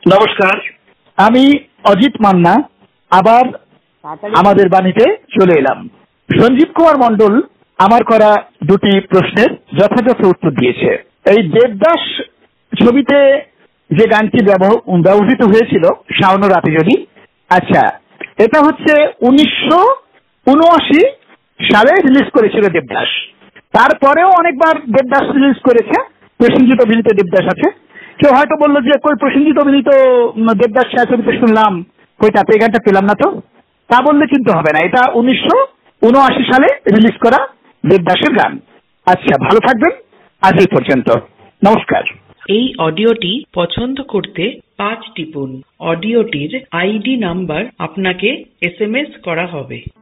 নমস্কার, আমি অজিত মান্না আবার আমাদের বাণীতে চলে এলাম। সঞ্জীব কুমার মণ্ডল আমার করা দুটি প্রশ্নের যথাযথ উত্তর দিয়েছে। এই দেবদাস ছবিতে যে গানটি ব্যবহৃত হয়েছিল শাওন রাতে যদি, আচ্ছা, এটা হচ্ছে 1979 সালে রিলিজ করেছিল দেবদাস। তারপরেও অনেকবার দেবদাস রিলিজ করেছে, প্রসেনজিৎ অভিনীত দেবদাস আছে। কেউ হয়তো বললো যে কই প্রসেনজিৎ অভিনীত দেবদাস ছবিতে শুনলাম, কই তাতে এই গানটা পেলাম না তো। তা বললে কিন্তু হবে না, এটা 1979 সালে রিলিজ করা দেবদাসের গান। আচ্ছা, ভালো থাকবেন, আজ এই পর্যন্ত, নমস্কার। এই অডিওটি পছন্দ করতে 5 টিপুন। অডিওটির আইডি নাম্বার আপনাকে SMS করা হবে।